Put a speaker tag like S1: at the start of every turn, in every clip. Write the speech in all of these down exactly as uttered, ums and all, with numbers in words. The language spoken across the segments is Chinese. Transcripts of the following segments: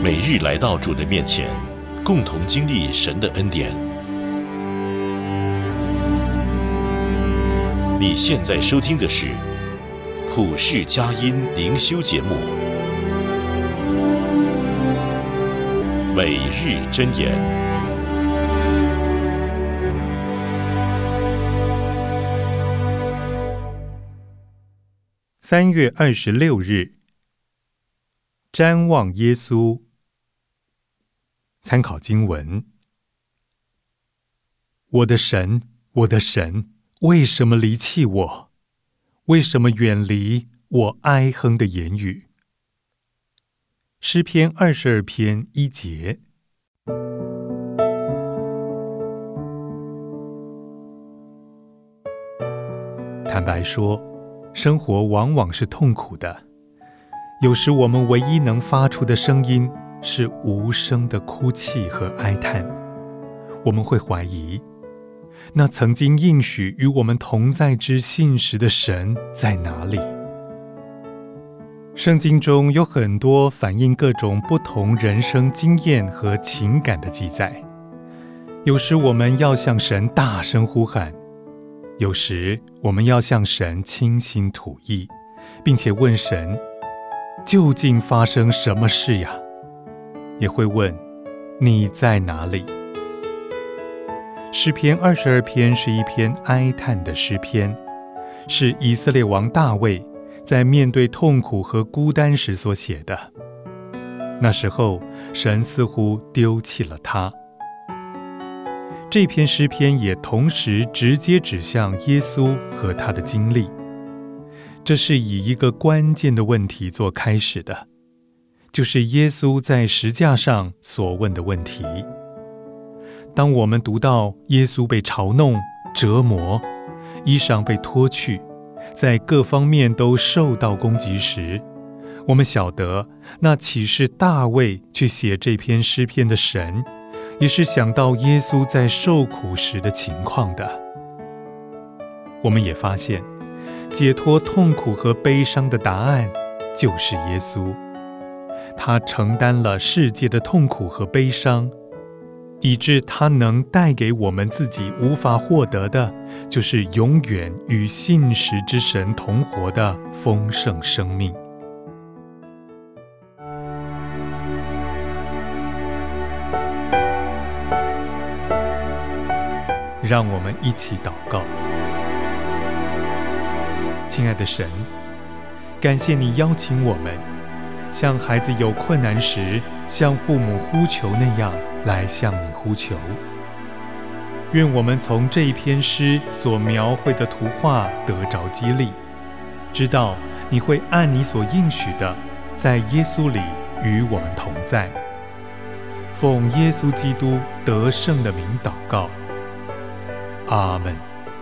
S1: 每日来到主的面前，共同经历神的恩典。你现在收听的是普世佳音灵修节目，每日箴言。
S2: 三月二十六日，瞻望耶稣。参考经文：我的神，我的神，为什么离弃我？为什么远离我哀哼的言语？诗篇二十二篇一节。坦白说，生活往往是痛苦的，有时我们唯一能发出的声音是无声的哭泣和哀叹。我们会怀疑，那曾经应许与我们同在之信实的神在哪里？圣经中有很多反映各种不同人生经验和情感的记载。有时我们要向神大声呼喊，有时我们要向神倾心吐意，并且问神究竟发生什么事呀？也会问你在哪里？诗篇二十二篇是一篇哀叹的诗篇，是以色列王大卫在面对痛苦和孤单时所写的。那时候，神似乎丢弃了他。这篇诗篇也同时直接指向耶稣和他的经历。这是以一个关键的问题做开始的，就是耶稣在十架上所问的问题。当我们读到耶稣被嘲弄、折磨，衣裳被脱去，在各方面都受到攻击时，我们晓得那岂是大卫去写这篇诗篇的神，也是想到耶稣在受苦时的情况的。我们也发现，解脱痛苦和悲伤的答案就是耶稣。他承担了世界的痛苦和悲伤，以致他能带给我们自己无法获得的，就是永远与信实之神同活的丰盛生命。让我们一起祷告。亲爱的神，感谢你邀请我们像孩子有困难时向父母呼求那样来向你呼求。愿我们从这一篇诗所描绘的图画得着激励，知道你会按你所应许的，在耶稣里与我们同在。奉耶稣基督得胜的名祷告，阿们。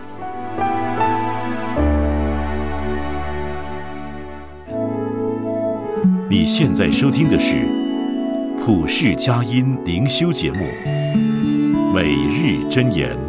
S1: 你现在收听的是普世佳音灵修节目，每日箴言。